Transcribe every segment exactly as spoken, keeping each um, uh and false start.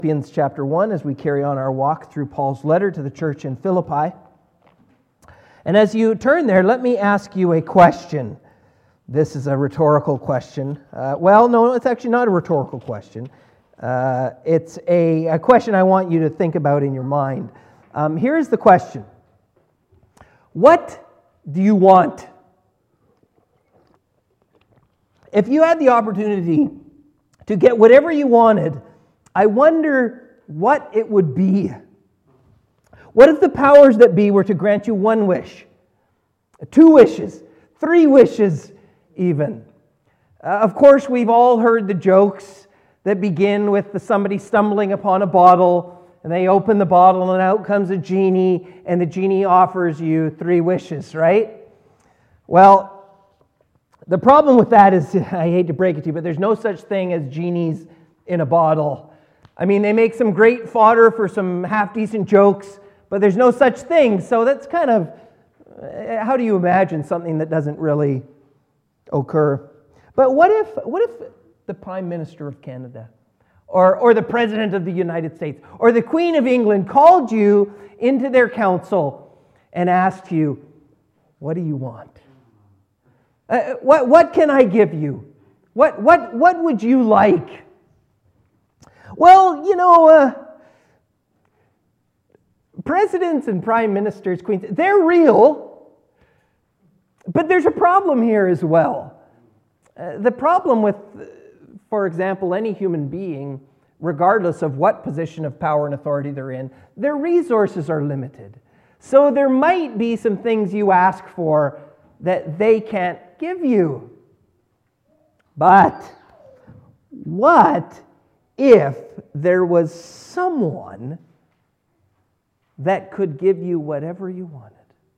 Philippians chapter one as we carry on our walk through Paul's letter to the church in Philippi. And as you turn there, let me ask you a question. This is a rhetorical question. Uh, well, no, it's actually not a rhetorical question. Uh, it's a, a question I want you to think about in your mind. Um, here's the question. What do you want? If you had the opportunity to get whatever you wanted, I wonder what it would be. What if the powers that be were to grant you one wish, two wishes, three wishes even? Uh, of course, we've all heard the jokes that begin with the somebody stumbling upon a bottle, and they open the bottle and out comes a genie, and the genie offers you three wishes, right? Well, the problem with that is, I hate to break it to you, but there's no such thing as genies in a bottle. I mean, they make some great fodder for some half-decent jokes, but there's no such thing. So that's kind of, how do you imagine something that doesn't really occur? But what if what if the Prime Minister of Canada, or, or the President of the United States, or the Queen of England called you into their council and asked you, what do you want? Uh, what, what can I give you? What, what, what would you like? Well, you know, uh, presidents and prime ministers, queens, they're real, but there's a problem here as well. Uh, the problem with, for example, any human being, regardless of what position of power and authority they're in, their resources are limited. So there might be some things you ask for that they can't give you. But what if there was someone that could give you whatever you wanted?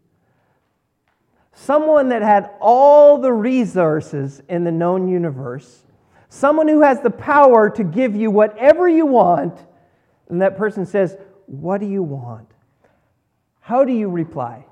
Someone that had all the resources in the known universe. Someone who has the power to give you whatever you want. And that person says, what do you want? How do you reply?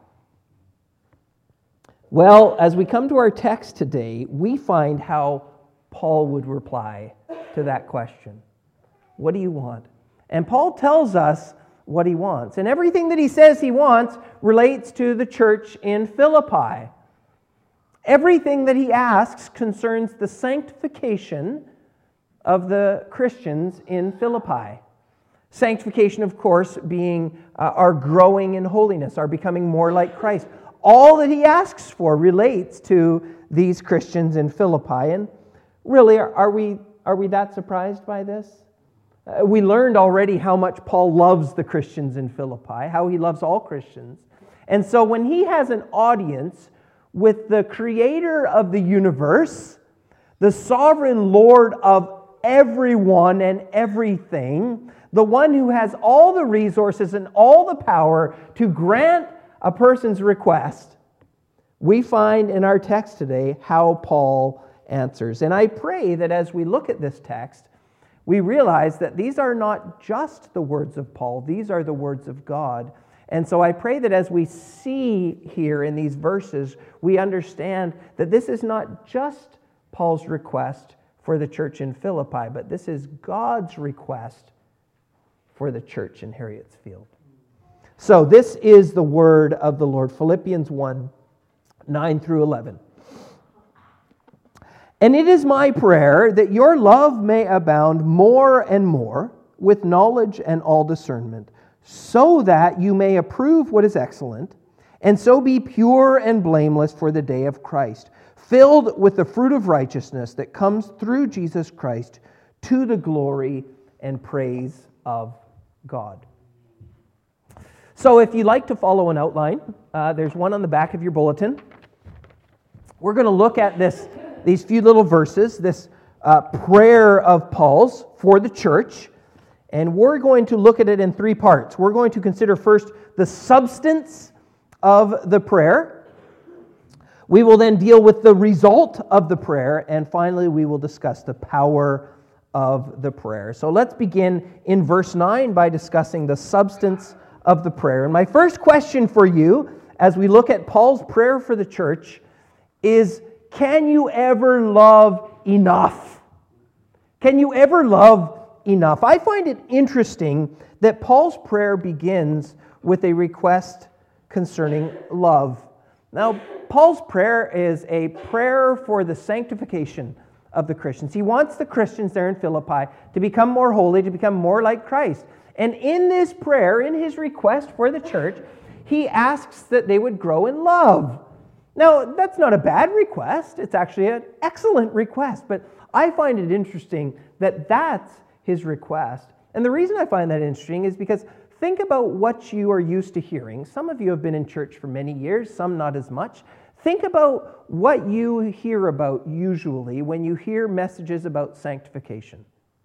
Well, as we come to our text today, we find how Paul would reply to that question. What do you want? And Paul tells us what he wants. And everything that he says he wants relates to the church in Philippi. Everything that he asks concerns the sanctification of the Christians in Philippi. Sanctification, of course, being uh, our growing in holiness, our becoming more like Christ. All that he asks for relates to these Christians in Philippi. And really, are, are we are we that surprised by this? Uh, we learned already how much Paul loves the Christians in Philippi, how he loves all Christians. And so when he has an audience with the creator of the universe, the sovereign Lord of everyone and everything, the one who has all the resources and all the power to grant a person's request, we find in our text today how Paul answers. And I pray that as we look at this text, we realize that these are not just the words of Paul, these are the words of God. And so I pray that as we see here in these verses, we understand that this is not just Paul's request for the church in Philippi, but this is God's request for the church in Harrietsfield. So this is the word of the Lord, Philippians one, nine through eleven. And it is my prayer that your love may abound more and more with knowledge and all discernment, so that you may approve what is excellent, and so be pure and blameless for the day of Christ, filled with the fruit of righteousness that comes through Jesus Christ to the glory and praise of God. So if you'd like to follow an outline, uh, there's one on the back of your bulletin. We're going to look at this, these few little verses, this uh, prayer of Paul's for the church, and we're going to look at it in three parts. We're going to consider first the substance of the prayer. We will then deal with the result of the prayer, and finally we will discuss the power of the prayer. So let's begin in verse nine by discussing the substance of the prayer. And my first question for you, as we look at Paul's prayer for the church, is, can you ever love enough? Can you ever love enough. I find it interesting that Paul's prayer begins with a request concerning love. Now, Paul's prayer is a prayer for the sanctification of the Christians. He wants the Christians there in Philippi to become more holy, to become more like Christ. And in this prayer, in his request for the church, he asks that they would grow in love. Now, that's not a bad request. It's actually an excellent request. But I find it interesting that that's his request. And the reason I find that interesting is because think about what you are used to hearing. Some of you have been in church for many years, some not as much. Think about what you hear about usually when you hear messages about sanctification.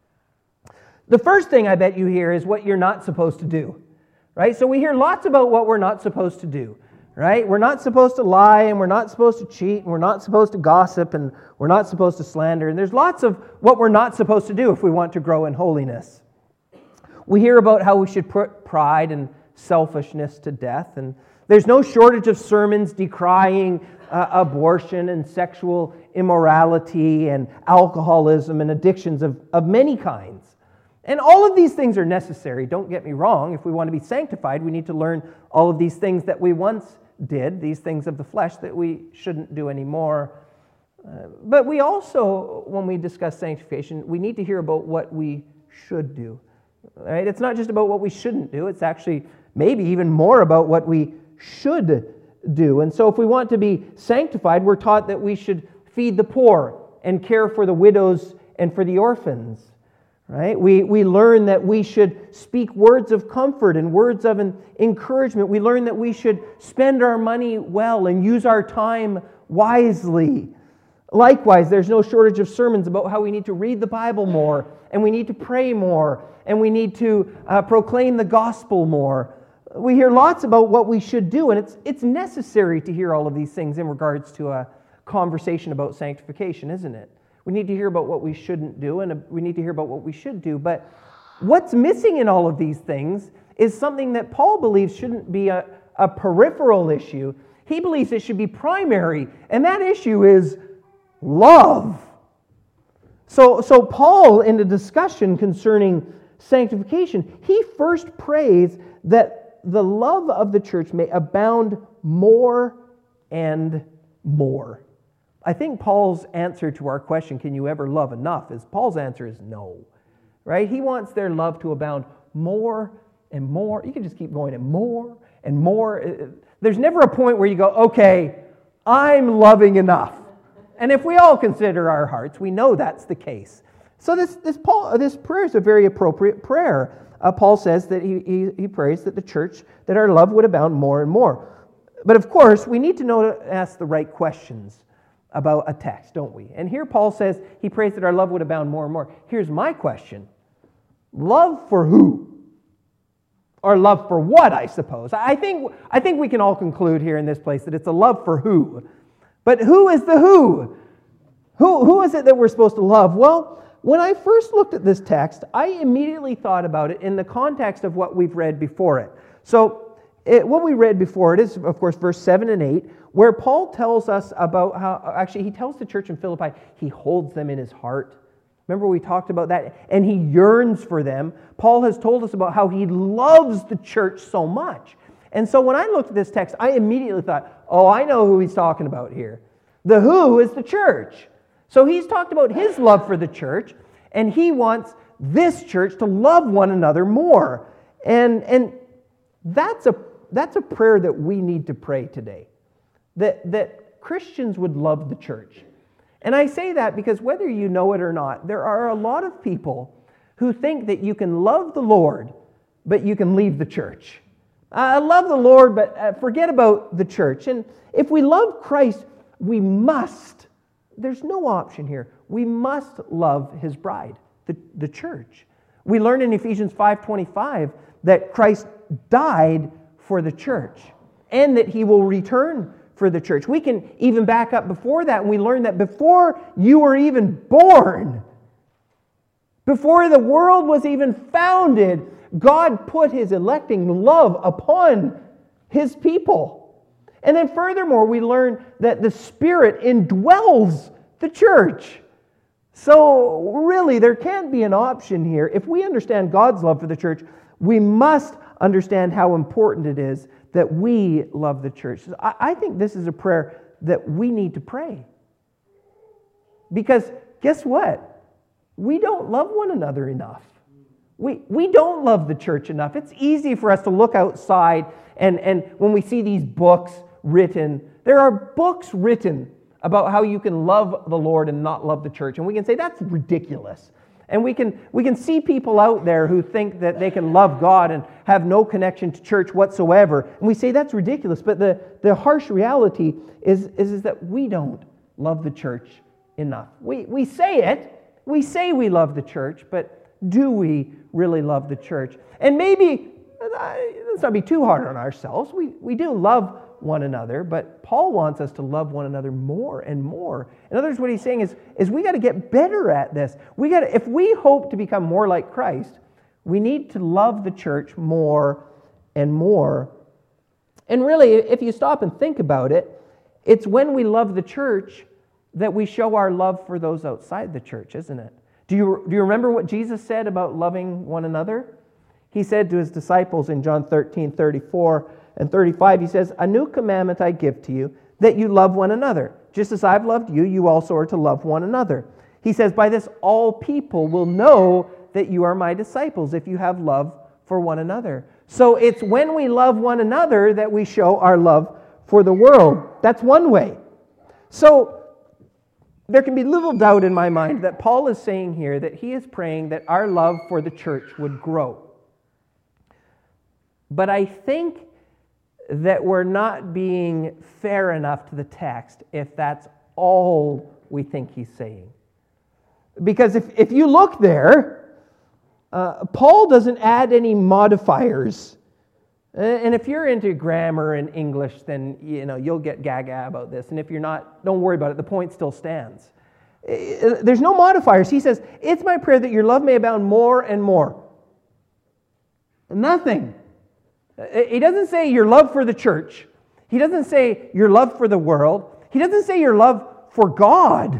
The first thing I bet you hear is what you're not supposed to do, right? So we hear lots about what we're not supposed to do, right? We're not supposed to lie, and we're not supposed to cheat, and we're not supposed to gossip, and we're not supposed to slander. And there's lots of what we're not supposed to do if we want to grow in holiness. We hear about how we should put pride and selfishness to death, and there's no shortage of sermons decrying uh, abortion and sexual immorality and alcoholism and addictions of, of many kinds. And all of these things are necessary, don't get me wrong. If we want to be sanctified, we need to learn all of these things that we once did, these things of the flesh that we shouldn't do anymore. Uh, but we also, when we discuss sanctification, we need to hear about what we should do. Right? It's not just about what we shouldn't do, it's actually maybe even more about what we should do. And so if we want to be sanctified, we're taught that we should feed the poor and care for the widows and for the orphans. Right? We, we learn that we should speak words of comfort and words of an encouragement. We learn that we should spend our money well and use our time wisely. Likewise, there's no shortage of sermons about how we need to read the Bible more, and we need to pray more, and we need to uh, proclaim the gospel more. We hear lots about what we should do, and it's, it's necessary to hear all of these things in regards to a conversation about sanctification, isn't it? We need to hear about what we shouldn't do, and we need to hear about what we should do. But what's missing in all of these things is something that Paul believes shouldn't be a, a peripheral issue. He believes it should be primary, and that issue is love. So, so Paul, in the discussion concerning sanctification, he first prays that the love of the church may abound more and more. I think Paul's answer to our question, can you ever love enough, is Paul's answer is no. Right? He wants their love to abound more and more. You can just keep going and more and more. There's never a point where you go, okay, I'm loving enough. And if we all consider our hearts, we know that's the case. So this this Paul this prayer is a very appropriate prayer. Uh, Paul says that he, he he prays that the church, that our love would abound more and more. But of course, we need to know to ask the right questions about a text, don't we? And here Paul says he prays that our love would abound more and more. Here's my question. Love for who? Or love for what, I suppose? I think I think we can all conclude here in this place that it's a love for who. But who is the who? Who, who is it that we're supposed to love? Well, when I first looked at this text, I immediately thought about it in the context of what we've read before it. So it, what we read before it is, of course, verse seven and eight, where Paul tells us about how, actually he tells the church in Philippi, he holds them in his heart. Remember we talked about that? And he yearns for them. Paul has told us about how he loves the church so much. And so when I looked at this text, I immediately thought, oh, I know who he's talking about here. The who is the church. So he's talked about his love for the church, and he wants this church to love one another more. And, and that's a that's a prayer that we need to pray today. That, that Christians would love the church. And I say that because whether you know it or not, there are a lot of people who think that you can love the Lord, but you can leave the church. I love the Lord, but forget about the church. And if we love Christ, we must, there's no option here, we must love his bride, the, the church. We learn in Ephesians five twenty-five that Christ died for the church and that he will return for the church. We can even back up before that, and we learn that before you were even born, before the world was even founded, God put his electing love upon his people. And then furthermore, we learn that the Spirit indwells the church. So really, there can't be an option here. If we understand God's love for the church, we must understand how important it is that we love the church. I, I think this is a prayer that we need to pray. Because guess what? We don't love one another enough. We, we don't love the church enough. It's easy for us to look outside and, and when we see these books written, there are books written about how you can love the Lord and not love the church. And we can say, that's ridiculous. And we can, we can see people out there who think that they can love God and have no connection to church whatsoever. And we say, that's ridiculous. But the, the harsh reality is, is, is that we don't love the church enough. We, we say it. We say we love the church, but do we really love the church? And maybe, let's not be too hard on ourselves. We, we do love one another, but Paul wants us to love one another more and more. In other words, what he's saying is, is we got to get better at this. We got to, if we hope to become more like Christ, we need to love the church more and more. And really, if you stop and think about it, it's when we love the church that we show our love for those outside the church, isn't it? Do you, do you remember what Jesus said about loving one another? He said to his disciples in John thirteen, thirty-four and thirty-five, he says, "A new commandment I give to you, that you love one another. Just as I've loved you, you also are to love one another." He says, "By this all people will know that you are my disciples, if you have love for one another." So it's when we love one another that we show our love for the world. That's one way. So there can be little doubt in my mind that Paul is saying here that he is praying that our love for the church would grow. But I think that we're not being fair enough to the text if that's all we think he's saying. Because if, if you look there, uh, Paul doesn't add any modifiers. And if you're into grammar and English, then you know you'll get gaga about this. And if you're not, don't worry about it. The point still stands. There's no modifiers. He says, "It's my prayer that your love may abound more and more." Nothing. He doesn't say your love for the church. He doesn't say your love for the world. He doesn't say your love for God.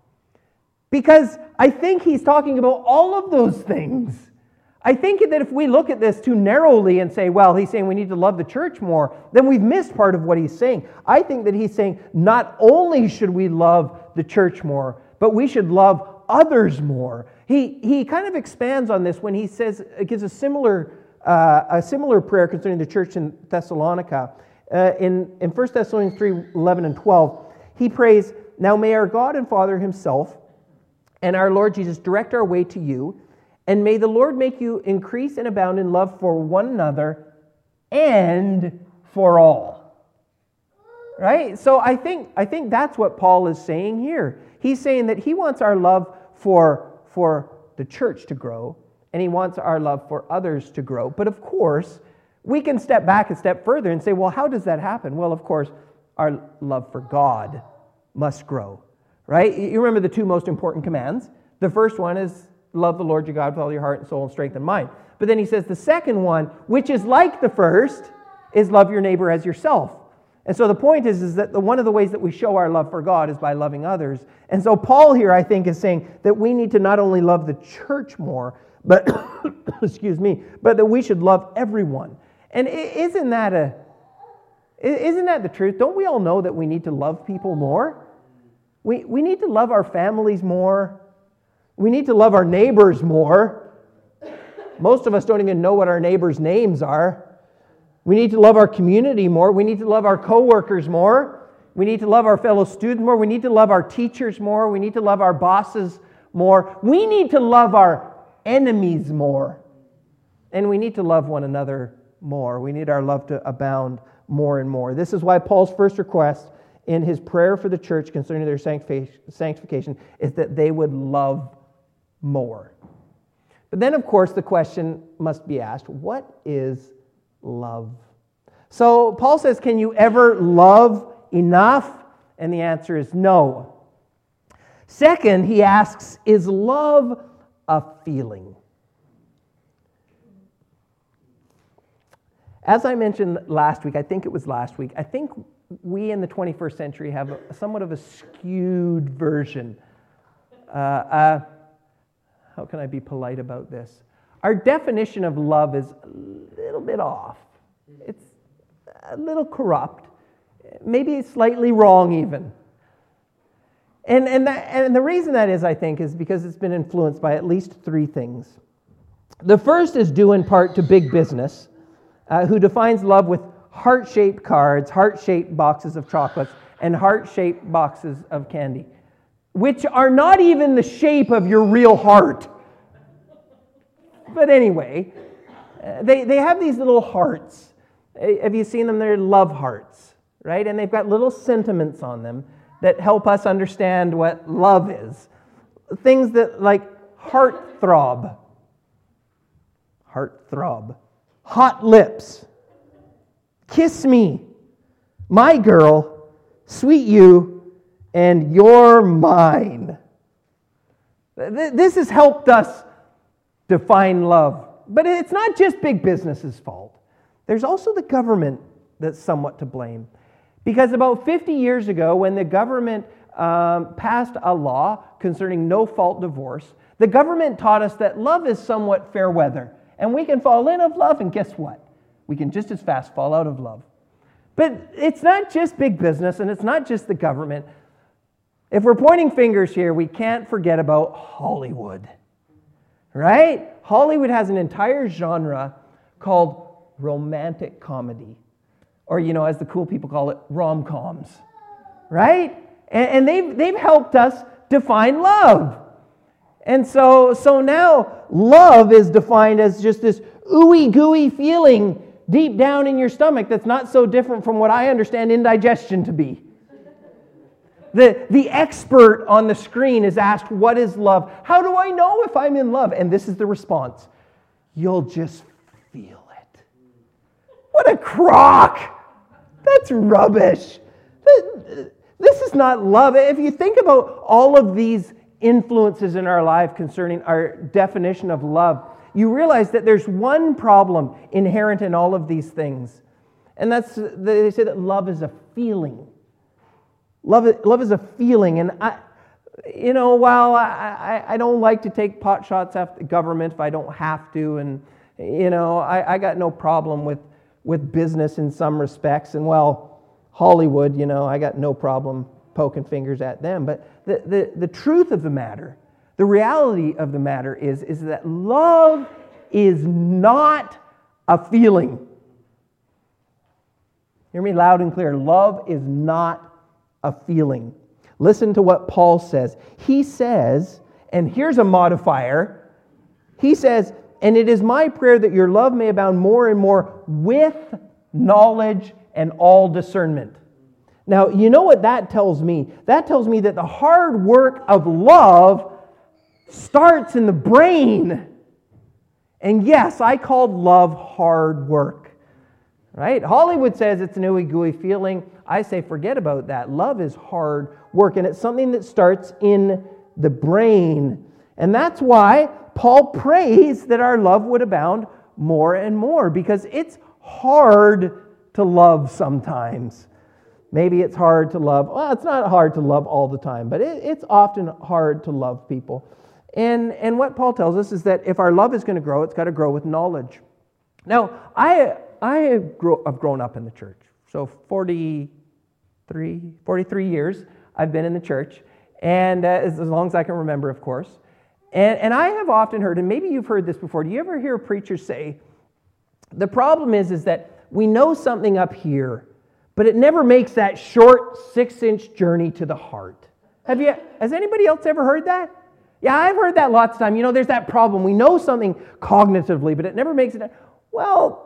Because I think he's talking about all of those things. I think that if we look at this too narrowly and say, well, he's saying we need to love the church more, then we've missed part of what he's saying. I think that he's saying not only should we love the church more, but we should love others more. He, he kind of expands on this when he says, gives a similar Uh, a similar prayer concerning the church in Thessalonica. Uh, in, in First Thessalonians three, eleven and twelve, he prays, "Now may our God and Father himself and our Lord Jesus direct our way to you, and may the Lord make you increase and abound in love for one another and for all." Right? So I think, I think that's what Paul is saying here. He's saying that he wants our love for, for the church to grow, and he wants our love for others to grow. But of course, we can step back a step further and say, well, how does that happen? Well, of course, our love for God must grow, right? You remember the two most important commands. The first one is love the Lord your God with all your heart and soul and strength and mind. But then he says the second one, which is like the first, is love your neighbor as yourself. And so the point is, is that the, one of the ways that we show our love for God is by loving others. And so Paul here, I think, is saying that we need to not only love the church more, but, excuse me, but that we should love everyone. And isn't that a, isn't that the truth? Don't we all know that we need to love people more? We, we need to love our families more. We need to love our neighbors more. Most of us don't even know what our neighbors' names are. We need to love our community more. We need to love our coworkers more. We need to love our fellow students more. We need to love our teachers more. We need to love our bosses more. We need to love our enemies more. And we need to love one another more. We need our love to abound more and more. This is why Paul's first request in his prayer for the church concerning their sanctification is that they would love more. But then, of course, the question must be asked, what is love? So Paul says, can you ever love enough? And the answer is no. Second, he asks, is love a feeling? As I mentioned last week, I think it was last week, I think we in the twenty-first century have a, somewhat of a skewed version uh, uh, how can I be polite about this? Our definition of love is a little bit off. It's a little corrupt, maybe slightly wrong even. And, and, that, and the reason that is, I think, is because it's been influenced by at least three things. The first is due in part to big business, uh, who defines love with heart-shaped cards, heart-shaped boxes of chocolates, and heart-shaped boxes of candy, which are not even the shape of your real heart. But anyway, they, they have these little hearts. Have you seen them? They're love hearts, right? And they've got little sentiments on them that help us understand what love is. Things that like heart throb, heart throb, hot lips, kiss me, my girl, sweet you, and you're mine. This has helped us define love. But it's not just big business's fault. There's also the government that's somewhat to blame. Because about fifty years ago, when the government um, passed a law concerning no-fault divorce, the government taught us that love is somewhat fair weather. And we can fall in of love, and guess what? We can just as fast fall out of love. But it's not just big business, and it's not just the government. If we're pointing fingers here, we can't forget about Hollywood. Right? Hollywood has an entire genre called romantic comedy. Or, you know, as the cool people call it, rom-coms. Right? And, and they've, they've helped us define love. And so, so now love is defined as just this ooey-gooey feeling deep down in your stomach that's not so different from what I understand indigestion to be. The, the expert on the screen is asked, what is love? How do I know if I'm in love? And this is the response. You'll just feel it. What a crock! That's rubbish. This is not love. If you think about all of these influences in our life concerning our definition of love, you realize that there's one problem inherent in all of these things. And that's, they say that love is a feeling. Love, love is a feeling, and I, you know, while I, I, I don't like to take pot shots at the government if I don't have to, and you know, I, I got no problem with, with business in some respects, and well, Hollywood, you know, I got no problem poking fingers at them. But the, the, the truth of the matter, the reality of the matter is, is that love is not a feeling. Hear me loud and clear. Love is not a feeling. Listen to what Paul says. He says, and here's a modifier, he says, and it is my prayer that your love may abound more and more with knowledge and all discernment. Now, you know what that tells me? That tells me that the hard work of love starts in the brain. And yes, I called love hard work. Right? Hollywood says it's an ooey-gooey feeling. I say forget about that. Love is hard work, and it's something that starts in the brain. And that's why Paul prays that our love would abound more and more, because it's hard to love sometimes. Maybe it's hard to love. Well, it's not hard to love all the time, but it, it's often hard to love people. And, and what Paul tells us is that if our love is going to grow, it's got to grow with knowledge. Now, I... I have grown up in the church. So forty-three, forty-three years I've been in the church, and uh, as long as I can remember, of course. And, and I have often heard, and maybe you've heard this before, do you ever hear preachers say, the problem is, is that we know something up here, but it never makes that short six-inch journey to the heart. Have you? Has anybody else ever heard that? Yeah, I've heard that lots of times. You know, there's that problem. We know something cognitively, but it never makes it. Well,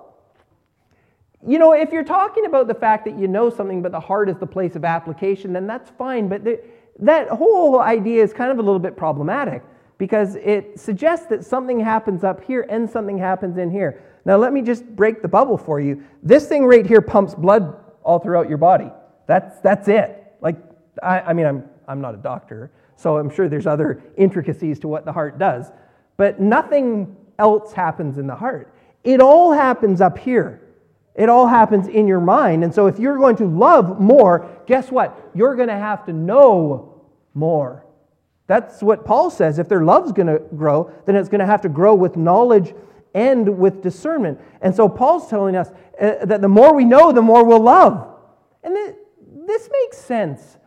you know, if you're talking about the fact that you know something, but the heart is the place of application, then that's fine. But the, that whole idea is kind of a little bit problematic, because it suggests that something happens up here and something happens in here. Now, let me just break the bubble for you. This thing right here pumps blood all throughout your body. That's that's it. Like, I, I mean, I'm I'm not a doctor, so I'm sure there's other intricacies to what the heart does. But nothing else happens in the heart. It all happens up here. It all happens in your mind. And so if you're going to love more, guess what? You're going to have to know more. That's what Paul says. If their love's going to grow, then it's going to have to grow with knowledge and with discernment. And so Paul's telling us uh, that the more we know, the more we'll love. And th- this makes sense.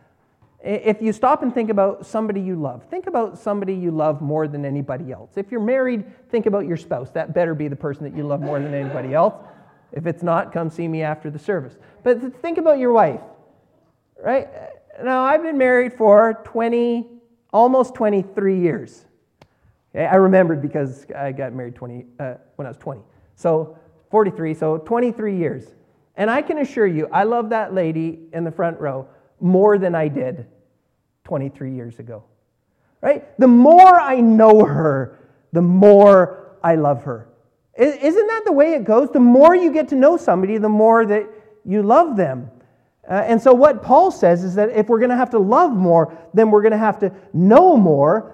If you stop and think about somebody you love, think about somebody you love more than anybody else. If you're married, think about your spouse. That better be the person that you love more than anybody else. If it's not, come see me after the service. But think about your wife, right? Now, I've been married for twenty, almost twenty-three years. Okay? I remembered because I got married twenty uh, when I was twenty. So forty-three, so twenty-three years. And I can assure you, I love that lady in the front row more than I did twenty-three years ago. Right? The more I know her, the more I love her. Isn't that the way it goes? The more you get to know somebody, the more that you love them. Uh, and so what Paul says is that if we're going to have to love more, then we're going to have to know more.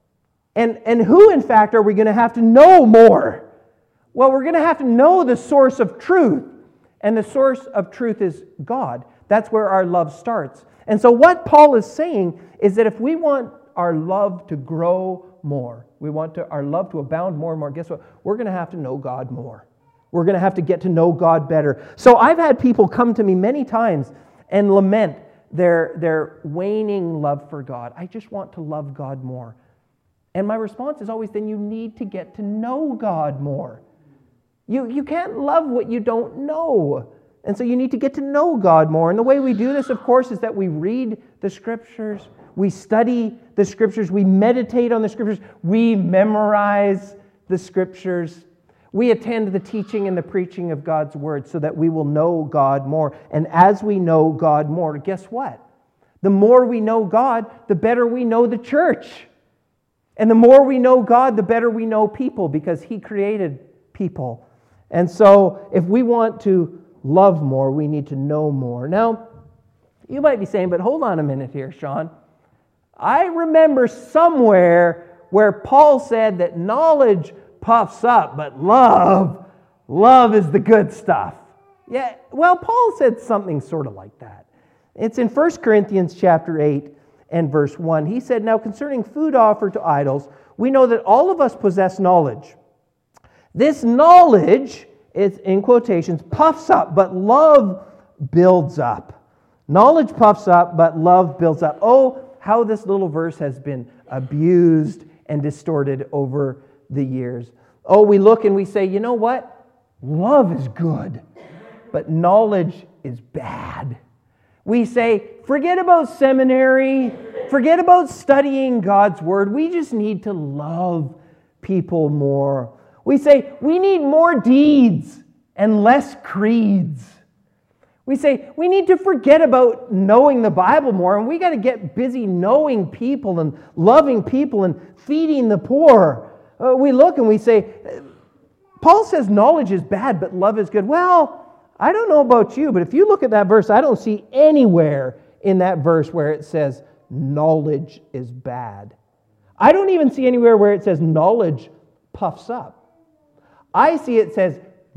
And, and who, in fact, are we going to have to know more? Well, we're going to have to know the source of truth. And the source of truth is God. That's where our love starts. And so what Paul is saying is that if we want our love to grow more, we want to, our love to abound more and more, guess what? We're going to have to know God more. We're going to have to get to know God better. So I've had people come to me many times and lament their, their waning love for God. I just want to love God more. And my response is always, then you need to get to know God more. You, you can't love what you don't know. And so you need to get to know God more. And the way we do this, of course, is that we read the Scriptures, we study the Scriptures, we meditate on the Scriptures, we memorize the Scriptures. We attend the teaching and the preaching of God's Word so that we will know God more. And as we know God more, guess what? The more we know God, the better we know the church. And the more we know God, the better we know people, because He created people. And so if we want to love more, we need to know more. Now, you might be saying, but hold on a minute here, Sean. I remember somewhere where Paul said that knowledge puffs up, but love, love is the good stuff. Yeah, well, Paul said something sort of like that. It's in First Corinthians chapter eight and verse one. He said, now concerning food offered to idols, we know that all of us possess knowledge. This knowledge, it's in quotations, puffs up, but love builds up. Knowledge puffs up, but love builds up. Oh, how this little verse has been abused and distorted over the years. Oh, we look and we say, you know what? Love is good, but knowledge is bad. We say, forget about seminary, forget about studying God's Word. We just need to love people more. We say, we need more deeds and less creeds. We say, we need to forget about knowing the Bible more, and we got to get busy knowing people and loving people and feeding the poor. Uh, we look and we say, Paul says knowledge is bad, but love is good. Well, I don't know about you, but if you look at that verse, I don't see anywhere in that verse where it says knowledge is bad. I don't even see anywhere where it says knowledge puffs up. I see it says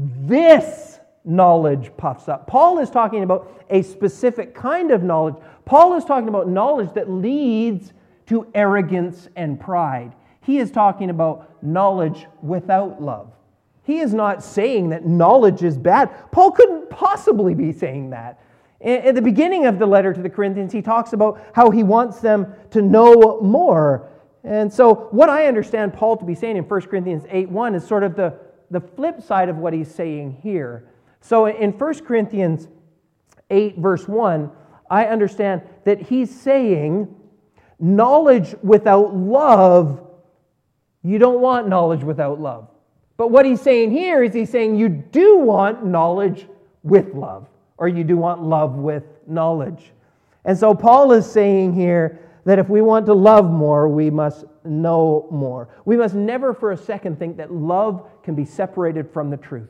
this knowledge puffs up. Paul is talking about a specific kind of knowledge. Paul is talking about knowledge that leads to arrogance and pride. He is talking about knowledge without love. He is not saying that knowledge is bad. Paul couldn't possibly be saying that. At the beginning of the letter to the Corinthians, he talks about how he wants them to know more. And so what I understand Paul to be saying in First Corinthians eight one is sort of the, the flip side of what he's saying here. So in First Corinthians eight verse one, I understand that he's saying knowledge without love, you don't want knowledge without love. But what he's saying here is he's saying you do want knowledge with love, or you do want love with knowledge. And so Paul is saying here that if we want to love more, we must know more. We must never for a second think that love can be separated from the truth.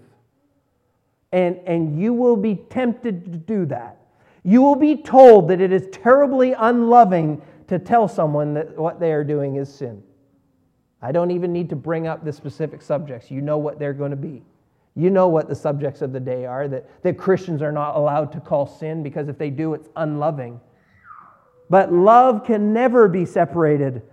And, and you will be tempted to do that. You will be told that it is terribly unloving to tell someone that what they are doing is sin. I don't even need to bring up the specific subjects. You know what they're going to be. You know what the subjects of the day are, that, that Christians are not allowed to call sin because if they do, it's unloving. But love can never be separated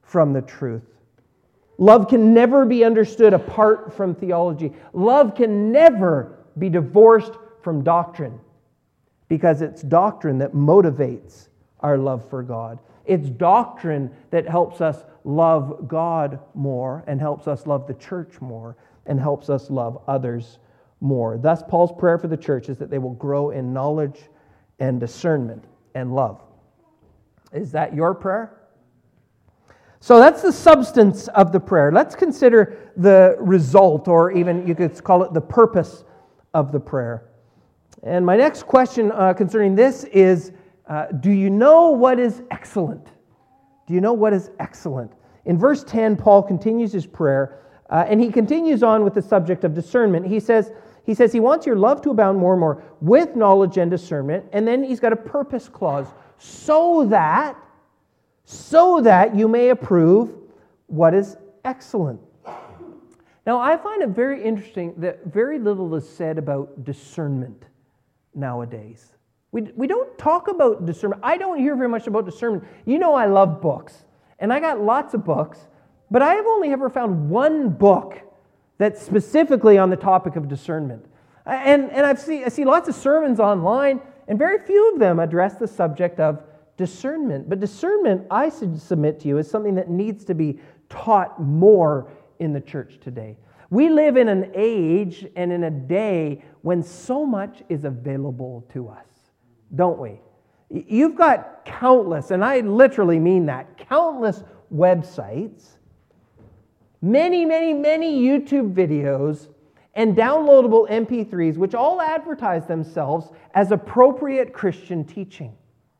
from the truth. Love can never be understood apart from theology. Love can never be divorced from doctrine, because it's doctrine that motivates our love for God. It's doctrine that helps us love God more and helps us love the church more and helps us love others more. Thus, Paul's prayer for the church is that they will grow in knowledge and discernment and love. Is that your prayer? So that's the substance of the prayer. Let's consider the result, or even you could call it the purpose of the prayer. And my next question uh, concerning this is, uh, do you know what is excellent? Do you know what is excellent? In verse ten, Paul continues his prayer, uh, and he continues on with the subject of discernment. He says, he says he wants your love to abound more and more with knowledge and discernment, and then he's got a purpose clause, so that, so that you may approve what is excellent. Now, I find it very interesting that very little is said about discernment nowadays. We, we don't talk about discernment. I don't hear very much about discernment. You know I love books, and I got lots of books, but I have only ever found one book that's specifically on the topic of discernment. And, and I've see, I see lots of sermons online, and very few of them address the subject of discernment. But discernment, I submit to you, is something that needs to be taught more in the church today. We live in an age and in a day when so much is available to us, don't we? You've got countless, and I literally mean that, countless websites, many, many, many YouTube videos, and downloadable M P threes, which all advertise themselves as appropriate Christian teaching.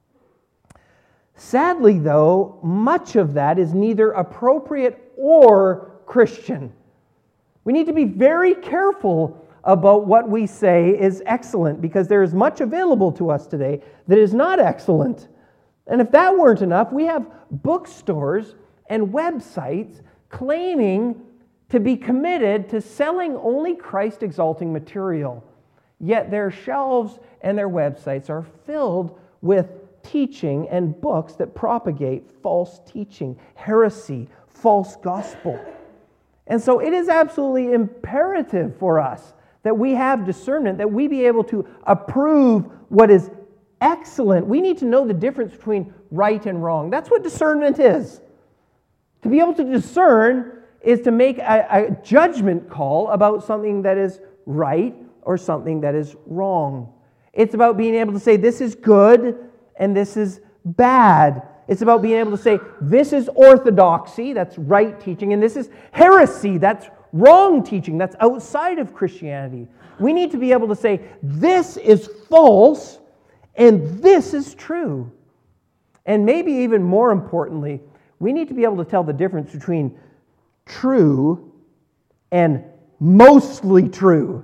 Sadly, though, much of that is neither appropriate or Christian. We need to be very careful about what we say is excellent, because there is much available to us today that is not excellent. And if that weren't enough, we have bookstores and websites claiming to be committed to selling only Christ-exalting material. Yet their shelves and their websites are filled with teaching and books that propagate false teaching, heresy, false gospel. And so it is absolutely imperative for us that we have discernment, that we be able to approve what is excellent. We need to know the difference between right and wrong. That's what discernment is. To be able to discern is to make a, a judgment call about something that is right or something that is wrong. It's about being able to say this is good and this is bad. It's about being able to say this is orthodoxy, that's right teaching, and this is heresy, that's wrong teaching, that's outside of Christianity. We need to be able to say this is false and this is true. And maybe even more importantly, we need to be able to tell the difference between true and mostly true.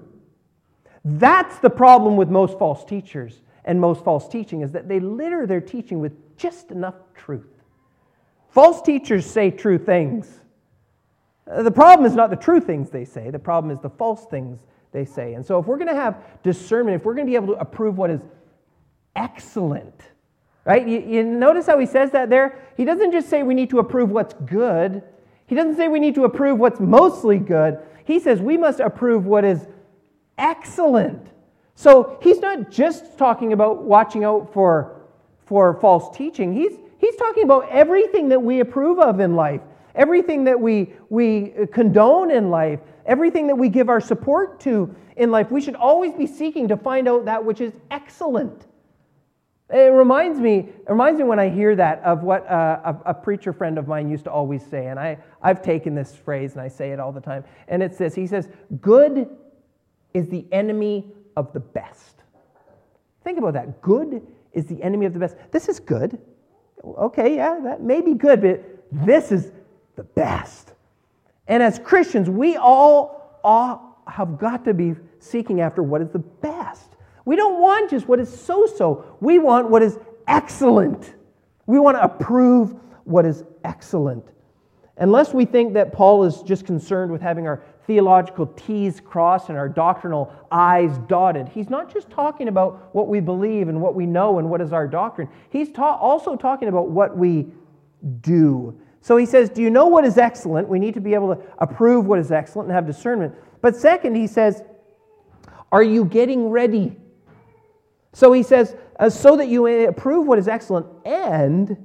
That's the problem with most false teachers and most false teaching, is that they litter their teaching with just enough truth. False teachers say true things. The problem is not the true things they say. The problem is the false things they say. And so if we're going to have discernment, if we're going to be able to approve what is excellent, right? You, you notice how he says that there? He doesn't just say we need to approve what's good. He doesn't say we need to approve what's mostly good. He says we must approve what is excellent. So he's not just talking about watching out for, for false teaching. He's, he's talking about everything that we approve of in life, everything that we, we condone in life, everything that we give our support to in life. We should always be seeking to find out that which is excellent. It reminds me, it reminds me when I hear that of what uh, a, a preacher friend of mine used to always say, and I, I've taken this phrase and I say it all the time, and it's this. He says, good is the enemy of the best. Think about that. Good is the enemy of the best. This is good. Okay, yeah, that may be good, but this is the best. And as Christians, we all, all have got to be seeking after what is the best. We don't want just what is so-so. We want what is excellent. We want to approve what is excellent. Unless we think that Paul is just concerned with having our theological T's crossed and our doctrinal I's dotted, he's not just talking about what we believe and what we know and what is our doctrine. He's ta- also talking about what we do. So he says, do you know what is excellent? We need to be able to approve what is excellent and have discernment. But second, he says, are you getting ready? So he says, uh, so that you may approve what is excellent and,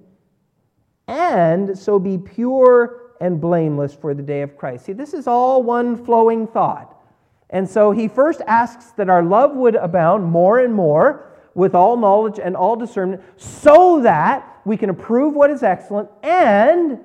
and so be pure and blameless for the day of Christ. See, this is all one flowing thought. And so he first asks that our love would abound more and more with all knowledge and all discernment, so that we can approve what is excellent, and,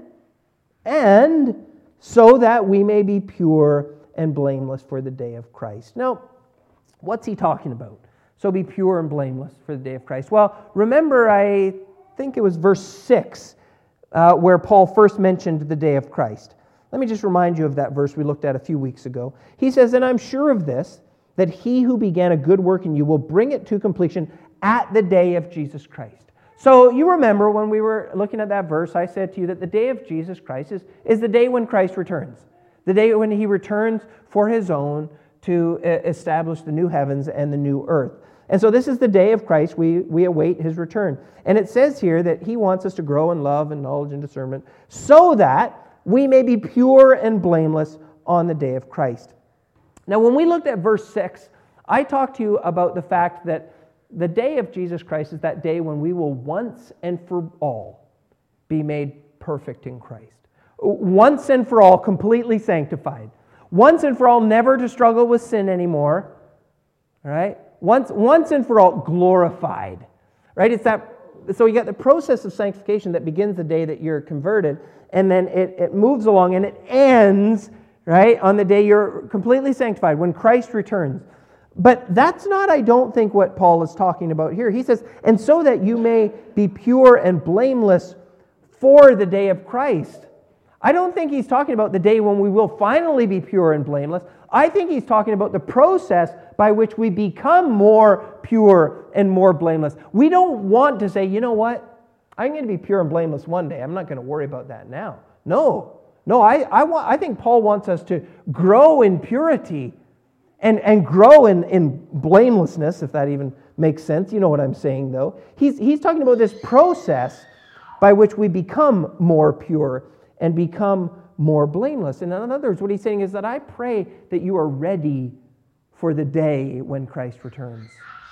and so that we may be pure and blameless for the day of Christ. Now, what's he talking about? So be pure and blameless for the day of Christ. Well, remember, I think it was verse six uh, where Paul first mentioned the day of Christ. Let me just remind you of that verse we looked at a few weeks ago. He says, and I'm sure of this, that he who began a good work in you will bring it to completion at the day of Jesus Christ. So you remember when we were looking at that verse, I said to you that the day of Jesus Christ is, is the day when Christ returns. The day when he returns for his own to establish the new heavens and the new earth. And so this is the day of Christ. We, we await his return. And it says here that he wants us to grow in love and knowledge and discernment so that we may be pure and blameless on the day of Christ. Now, when we looked at verse six, I talked to you about the fact that the day of Jesus Christ is that day when we will once and for all be made perfect in Christ. Once and for all, completely sanctified. Once and for all, never to struggle with sin anymore. All right? Once, once and for all, glorified. Right? It's that. So you got the process of sanctification that begins the day that you're converted, and then it, it moves along and it ends, right, on the day you're completely sanctified, when Christ returns. But that's not, I don't think, what Paul is talking about here. He says, and so that you may be pure and blameless for the day of Christ. I don't think he's talking about the day when we will finally be pure and blameless. I think he's talking about the process by which we become more pure and more blameless. We don't want to say, you know what, I'm going to be pure and blameless one day. I'm not going to worry about that now. No, no, I, I, want, I think Paul wants us to grow in purity and, and grow in, in blamelessness, if that even makes sense. You know what I'm saying, though. He's, he's talking about this process by which we become more pure and become more blameless. And in other words, what he's saying is that I pray that you are ready for the day when Christ returns.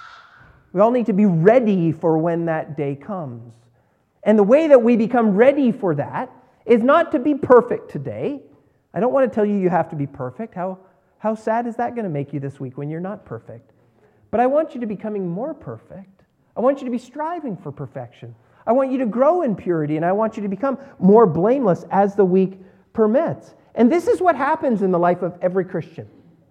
We all need to be ready for when that day comes. And the way that we become ready for that is not to be perfect today. I don't want to tell you you have to be perfect. How, how sad is that going to make you this week when you're not perfect? But I want you to be becoming more perfect. I want you to be striving for perfection. I want you to grow in purity, and I want you to become more blameless as the week permits. And this is what happens in the life of every Christian.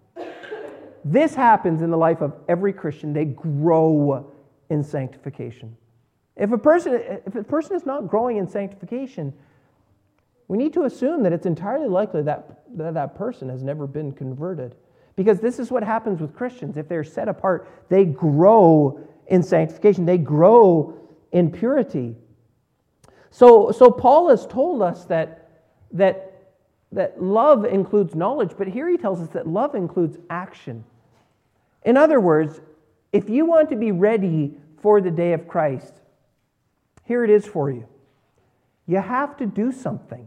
This happens in the life of every Christian. They grow in sanctification. If a person, if a person is not growing in sanctification, we need to assume that it's entirely likely that, that that person has never been converted. Because this is what happens with Christians. If they're set apart, they grow in sanctification. They grow in purity. So, so Paul has told us that, that, that love includes knowledge, but here he tells us that love includes action. In other words, if you want to be ready for the day of Christ, here it is for you. You have to do something.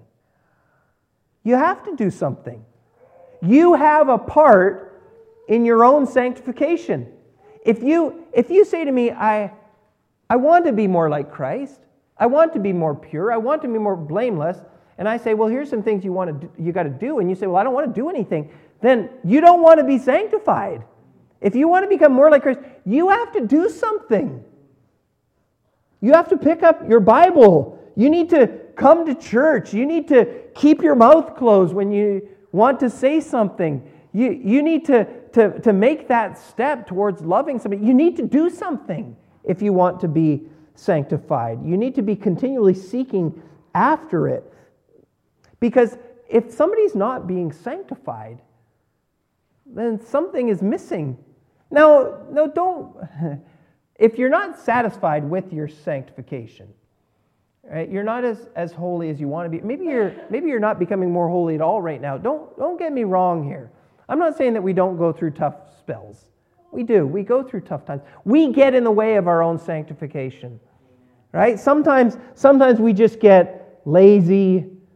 You have to do something. You have a part in your own sanctification. If you, if you say to me, I, I want to be more like Christ, I want to be more pure, I want to be more blameless, and I say, well, here's some things you want to do, you got to do, and you say, well, I don't want to do anything, then you don't want to be sanctified. If you want to become more like Christ, you have to do something. You have to pick up your Bible. You need to come to church. You need to keep your mouth closed when you want to say something. You, you need to, to, to make that step towards loving somebody. You need to do something if you want to be sanctified. You need to be continually seeking after it. Because if somebody's not being sanctified, then something is missing. Now, no, don't... If you're not satisfied with your sanctification, right, you're not as, as holy as you want to be. Maybe you're maybe you're not becoming more holy at all right now. Don't don't get me wrong here. I'm not saying that we don't go through tough spells. We do. We go through tough times. We get in the way of our own sanctification. Right? Sometimes sometimes we just get lazy,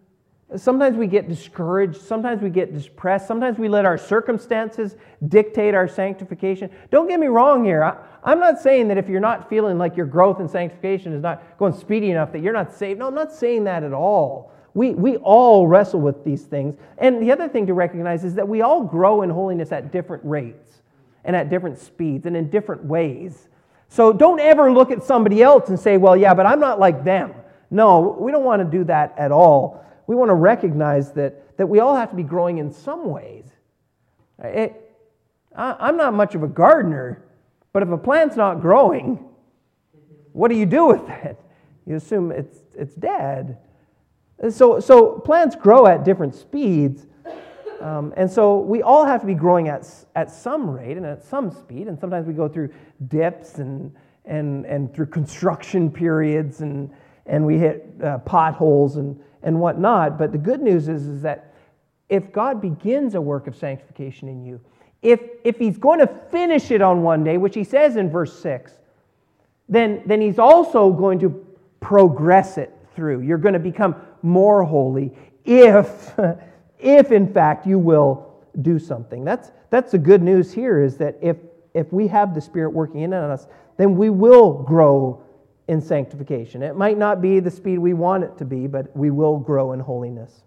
Sometimes we get discouraged. Sometimes we get depressed. Sometimes we let our circumstances dictate our sanctification. Don't get me wrong here. I, I'm not saying that if you're not feeling like your growth in sanctification is not going speedy enough that you're not saved. No, I'm not saying that at all. We, we all wrestle with these things. And the other thing to recognize is that we all grow in holiness at different rates and at different speeds and in different ways. So don't ever look at somebody else and say, well, yeah, but I'm not like them. No, we don't want to do that at all. We want to recognize that, that we all have to be growing in some ways. It, I, I'm not much of a gardener, but if a plant's not growing, what do you do with it? You assume it's it's dead. So, so plants grow at different speeds, um, and so we all have to be growing at at some rate and at some speed, and sometimes we go through dips and and and through construction periods, and and we hit uh, potholes and and whatnot. But the good news is, is that if God begins a work of sanctification in you, if if He's going to finish it on one day, which He says in verse six, then, then He's also going to progress it through. You're going to become more holy if, if in fact you will do something. That's that's the good news here, is that if if we have the Spirit working in on us, then we will grow in sanctification. It might not be the speed we want it to be, but we will grow in holiness.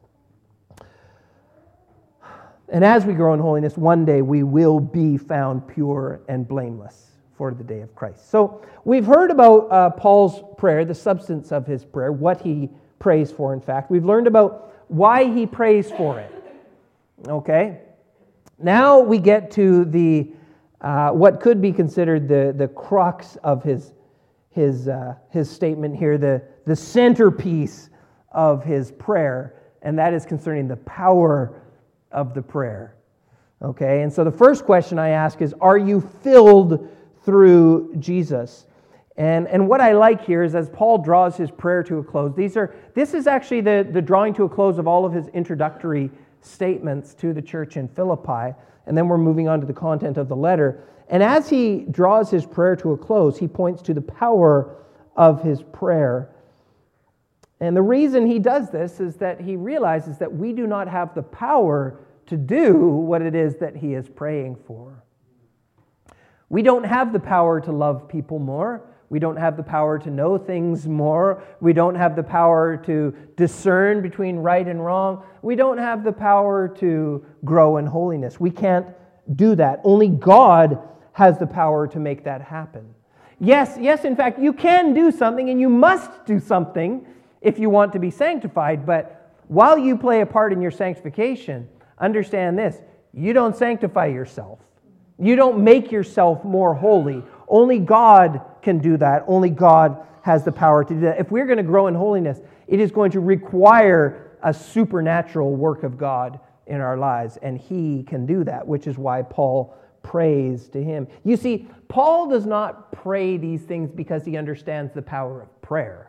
And as we grow in holiness, one day we will be found pure and blameless for the day of Christ. So we've heard about uh, Paul's prayer, the substance of his prayer, what he prays for, in fact. We've learned about why he prays for it. Okay? Now we get to the uh, what could be considered the, the crux of his his uh, his statement here, the, the centerpiece of his prayer, and that is concerning the power of the prayer. Okay, and so the first question I ask is, are you filled through Jesus? And and what I like here is, as Paul draws his prayer to a close, these are this is actually the, the drawing to a close of all of his introductory statements to the church in Philippi, and then we're moving on to the content of the letter. And as he draws his prayer to a close, he points to the power of his prayer. And the reason he does this is that he realizes that we do not have the power to do what it is that he is praying for. We don't have the power to love people more. We don't have the power to know things more. We don't have the power to discern between right and wrong. We don't have the power to grow in holiness. We can't do that. Only God has the power to make that happen. Yes, yes, in fact, you can do something, and you must do something if you want to be sanctified. But while you play a part in your sanctification, understand this: you don't sanctify yourself. You don't make yourself more holy. Only God can do that. Only God has the power to do that. If we're going to grow in holiness, it is going to require a supernatural work of God in our lives, and He can do that, which is why Paul prays to Him. You see, Paul does not pray these things because he understands the power of prayer.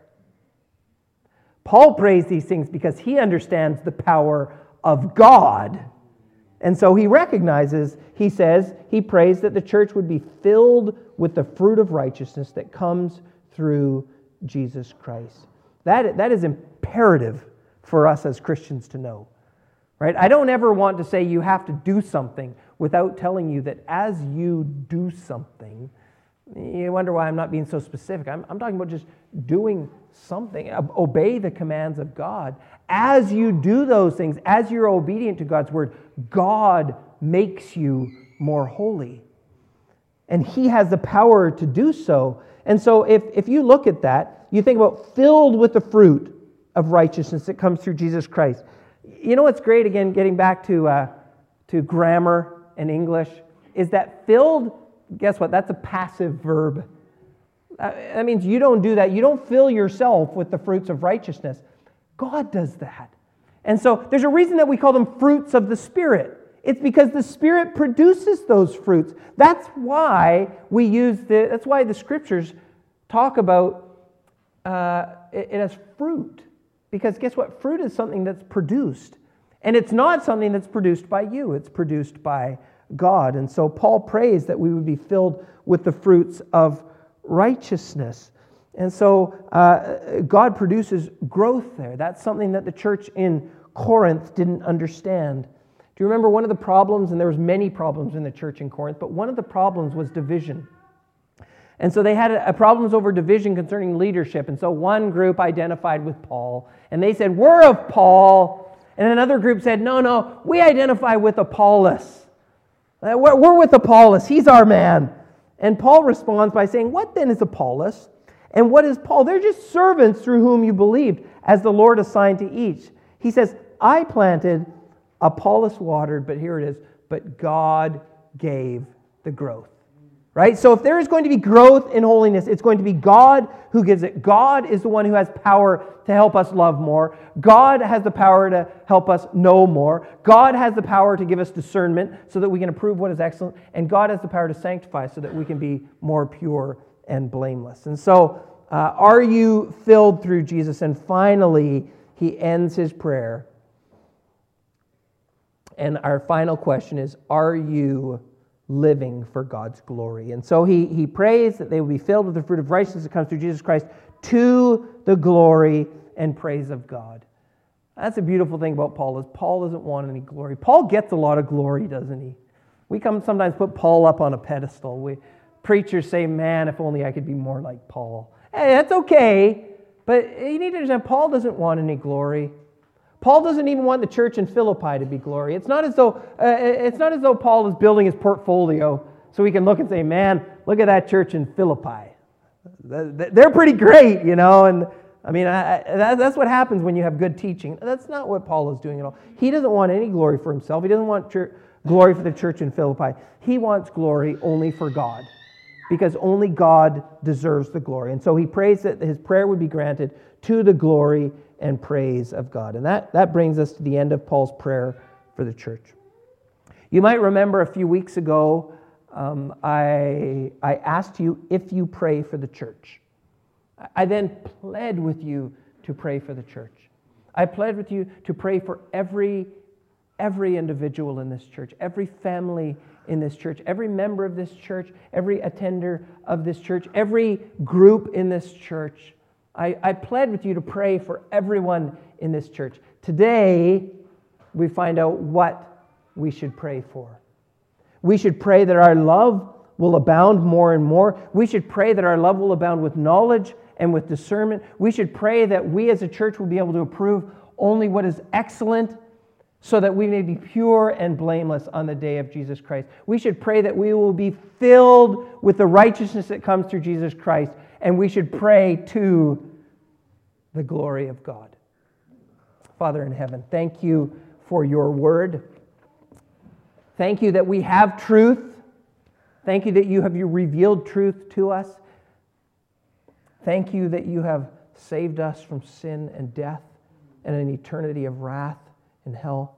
Paul prays these things because he understands the power of God. And so he recognizes, he says, he prays that the church would be filled with the fruit of righteousness that comes through Jesus Christ. That, that is imperative for us as Christians to know. Right? I don't ever want to say you have to do something without telling you that as you do something, you wonder why I'm not being so specific. I'm, I'm talking about just doing something. Obey the commands of God. As you do those things, as you're obedient to God's word, God makes you more holy. And He has the power to do so. And so if, if you look at that, you think about filled with the fruit of righteousness that comes through Jesus Christ. You know what's great, again, getting back to uh, to grammar and English, is that filled, guess what? That's a passive verb. Uh, that means you don't do that. You don't fill yourself with the fruits of righteousness. God does that. And so there's a reason that we call them fruits of the Spirit. It's because the Spirit produces those fruits. That's why we use the, that's why the Scriptures talk about uh, it, it as fruit. Because guess what? Fruit is something that's produced. And it's not something that's produced by you. It's produced by God. And so Paul prays that we would be filled with the fruits of righteousness. And so uh, God produces growth there. That's something that the church in Corinth didn't understand. Do you remember one of the problems, and there was many problems in the church in Corinth, but one of the problems was division. And so they had a, a problems over division concerning leadership. And so one group identified with Paul, and they said, we're of Paul. And another group said, no, no, we identify with Apollos. Uh, We're, we're with Apollos. He's our man. And Paul responds by saying, what then is Apollos? And what is Paul? They're just servants through whom you believed, as the Lord assigned to each. He says, I planted, Apollos watered, but here it is, but God gave the growth. Right? So if there is going to be growth in holiness, it's going to be God who gives it. God is the one who has power to help us love more. God has the power to help us know more. God has the power to give us discernment so that we can approve what is excellent. And God has the power to sanctify so that we can be more pure and blameless. And so, uh, are you filled through Jesus? And finally, he ends his prayer. And our final question is, are you living for God's glory? And so he, he prays that they will be filled with the fruit of righteousness that comes through Jesus Christ to the glory and praise of God. That's a beautiful thing about Paul, is Paul doesn't want any glory. Paul gets a lot of glory, doesn't he? We come sometimes put Paul up on a pedestal. We preachers say, man, if only I could be more like Paul. Hey, that's okay, but you need to understand, Paul doesn't want any glory. Paul doesn't even want the church in Philippi to be glory. It's not as though uh, it's not as though Paul is building his portfolio so he can look and say, man, look at that church in Philippi. They're pretty great, you know. And I mean, I, I, that's what happens when you have good teaching. That's not what Paul is doing at all. He doesn't want any glory for himself. He doesn't want church, glory for the church in Philippi. He wants glory only for God, because only God deserves the glory. And so he prays that his prayer would be granted to the glory and praise of God. And that, that brings us to the end of Paul's prayer for the church. You might remember a few weeks ago, um, I, I asked you if you pray for the church. I then pled with you to pray for the church. I pled with you to pray for every, every individual in this church, every family in this church, every member of this church, every attender of this church, every group in this church. I, I pled with you to pray for everyone in this church. Today, we find out what we should pray for. We should pray that our love will abound more and more. We should pray that our love will abound with knowledge and with discernment. We should pray that we as a church will be able to approve only what is excellent, so that we may be pure and blameless on the day of Jesus Christ. We should pray that we will be filled with the righteousness that comes through Jesus Christ, and we should pray to the glory of God. Father in heaven, thank you for your word. Thank you that we have truth. Thank you that you have revealed truth to us. Thank you that you have saved us from sin and death and an eternity of wrath in hell.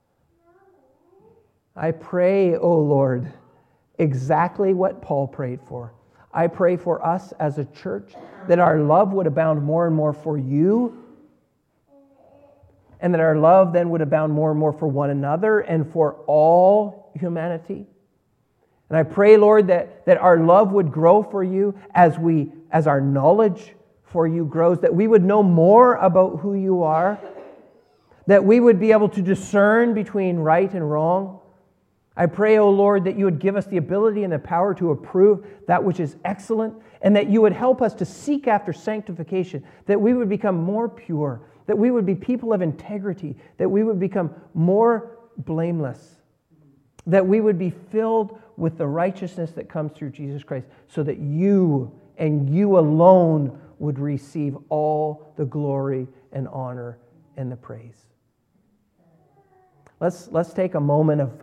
I pray, O Lord, exactly what Paul prayed for. I pray for us as a church that our love would abound more and more for you, and that our love then would abound more and more for one another and for all humanity. And I pray, Lord, that, that our love would grow for you as we as our knowledge for you grows, that we would know more about who you are, that we would be able to discern between right and wrong. I pray, O Lord, that you would give us the ability and the power to approve that which is excellent, and that you would help us to seek after sanctification, that we would become more pure, that we would be people of integrity, that we would become more blameless, that we would be filled with the righteousness that comes through Jesus Christ, so that you and you alone would receive all the glory and honor and the praise. Let's, let's take a moment of